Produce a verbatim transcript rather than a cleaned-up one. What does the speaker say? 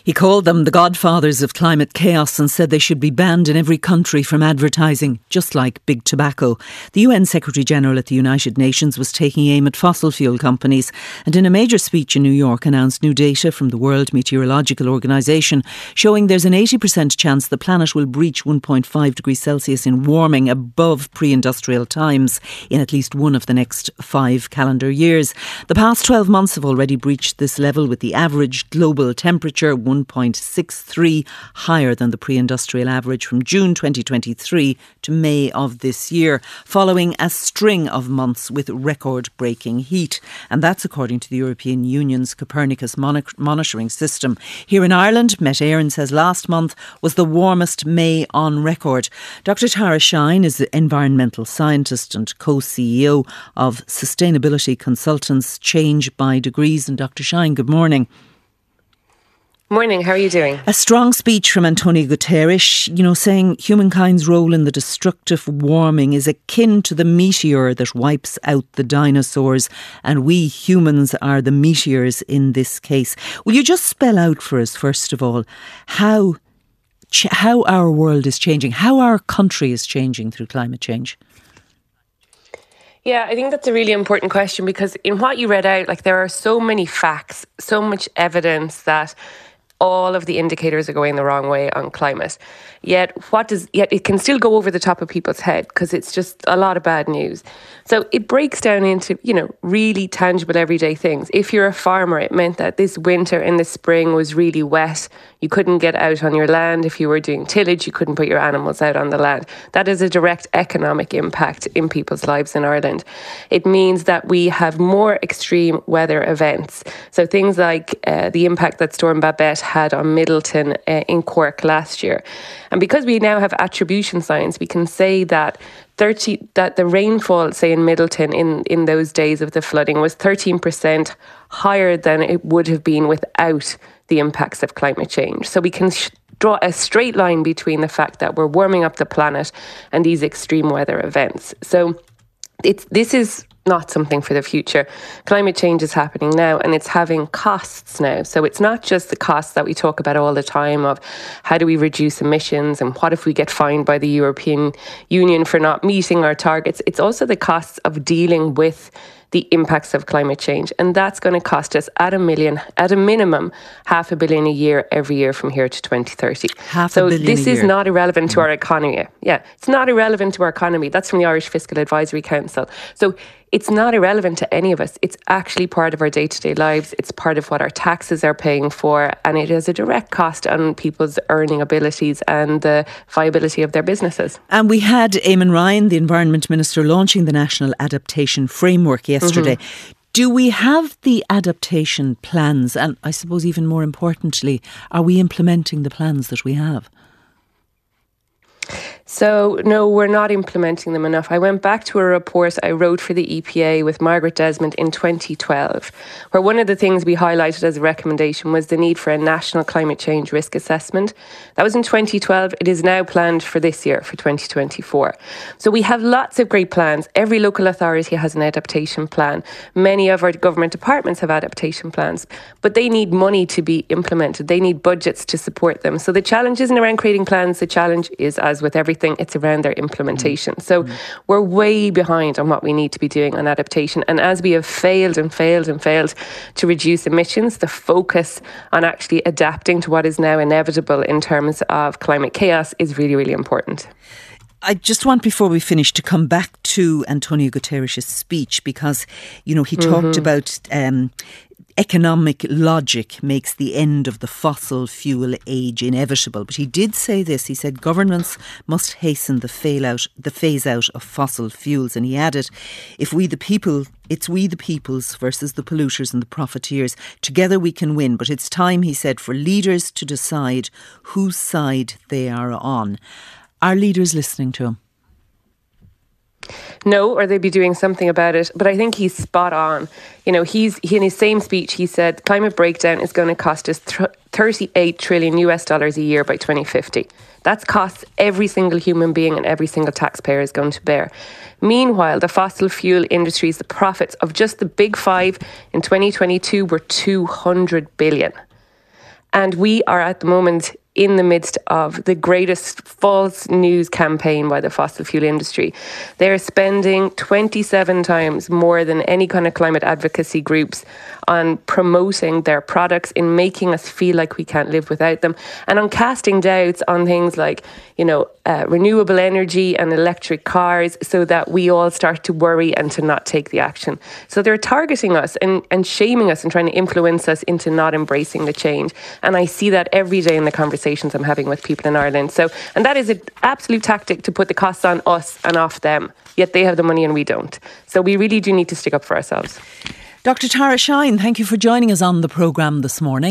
He called them the godfathers of climate chaos and said they should be banned in every country from advertising, just like big tobacco. The U N Secretary-General at the United Nations was taking aim at fossil fuel companies and in a major speech in New York announced new data from the World Meteorological Organization showing there's an eighty percent chance the planet will breach one point five degrees Celsius in warming above pre-industrial times in at least one of the next five calendar years. The past twelve months have already breached this level, with the average global temperature one point six three higher than the pre-industrial average from June twenty twenty-three to May of this year, following a string of months with record-breaking heat. And that's according to the European Union's Copernicus monitoring system. Here in Ireland, Met Éireann says last month was the warmest May on record. Doctor Tara Shine is the environmental scientist and co-C E O of sustainability consultants Change by Degrees. And Doctor Shine, good morning. Morning, how are you doing? A strong speech from Antonio Guterres, you know, saying humankind's role in the destructive warming is akin to the meteor that wipes out the dinosaurs, and we humans are the meteors in this case. Will you just spell out for us, first of all, how ch- how our world is changing, how our country is changing through climate change? Yeah, I think that's a really important question, because in what you read out, like, there are so many facts, so much evidence that all of the indicators are going the wrong way on climate. Yet what does yet it can still go over the top of people's head, because it's just a lot of bad news. So it breaks down into, you know, really tangible everyday things. If you're a farmer, it meant that this winter and the spring was really wet. You couldn't get out on your land. If you were doing tillage, you couldn't put your animals out on the land. That is a direct economic impact in people's lives in Ireland. It means that we have more extreme weather events. So things like uh, the impact that Storm Babette had on Middleton uh, in Cork last year. And because we now have attribution science, we can say that thirty that the rainfall, say in Middleton in, in those days of the flooding, was thirteen percent higher than it would have been without the impacts of climate change. So we can sh- draw a straight line between the fact that we're warming up the planet and these extreme weather events. So it's this is not something for the future. Climate change is happening now, and it's having costs now. So it's not just the costs that we talk about all the time of how do we reduce emissions and what if we get fined by the European Union for not meeting our targets. It's also the costs of dealing with the impacts of climate change. And that's going to cost us at a million, at a minimum, half a billion a year every year from here to twenty thirty. Half so a billion this a is year. not irrelevant to our economy. Yeah, it's not irrelevant to our economy. That's from the Irish Fiscal Advisory Council. So it's not irrelevant to any of us. It's actually part of our day-to-day lives. It's part of what our taxes are paying for, and it has a direct cost on people's earning abilities and the viability of their businesses. And we had Eamon Ryan, the Environment Minister, launching the National Adaptation Framework yesterday. Mm-hmm. Do we have the adaptation plans? And I suppose even more importantly, are we implementing the plans that we have? So, no, we're not implementing them enough. I went back to a report I wrote for the E P A with Margaret Desmond in twenty twelve, where one of the things we highlighted as a recommendation was the need for a national climate change risk assessment. That was in twenty twelve. It is now planned for this year, for twenty twenty-four. So we have lots of great plans. Every local authority has an adaptation plan. Many of our government departments have adaptation plans, but they need money to be implemented. They need budgets to support them. So the challenge isn't around creating plans. The challenge is, as with everything, it's around their implementation. Mm. So mm. we're way behind on what we need to be doing on adaptation. And as we have failed and failed and failed to reduce emissions, the focus on actually adapting to what is now inevitable in terms of climate chaos is really, really important. I just want, before we finish, to come back to Antonio Guterres' speech, because, you know, he mm-hmm. talked about um, economic logic makes the end of the fossil fuel age inevitable. But he did say this. He said governments must hasten the fail out, the phase out of fossil fuels. And he added, if we the people, it's we the peoples versus the polluters and the profiteers. Together we can win. But it's time, he said, for leaders to decide whose side they are on. Are leaders listening to him? No, or they'd be doing something about it. But I think he's spot on. You know, he's he, in his same speech, he said climate breakdown is going to cost us thirty-eight trillion US dollars a year by twenty fifty. That's costs every single human being and every single taxpayer is going to bear. Meanwhile, the fossil fuel industries, the profits of just the big five in twenty twenty-two were two hundred billion. And we are at the moment in the midst of the greatest false news campaign by the fossil fuel industry. They're spending twenty-seven times more than any kind of climate advocacy groups on promoting their products, in making us feel like we can't live without them, and on casting doubts on things like, you know, uh, renewable energy and electric cars, so that we all start to worry and to not take the action. So they're targeting us and, and shaming us and trying to influence us into not embracing the change. And I see that every day in the conversations I'm having with people in Ireland. So, and that is an absolute tactic to put the costs on us and off them, yet they have the money and we don't. So we really do need to stick up for ourselves. Doctor Tara Shine, thank you for joining us on the programme this morning.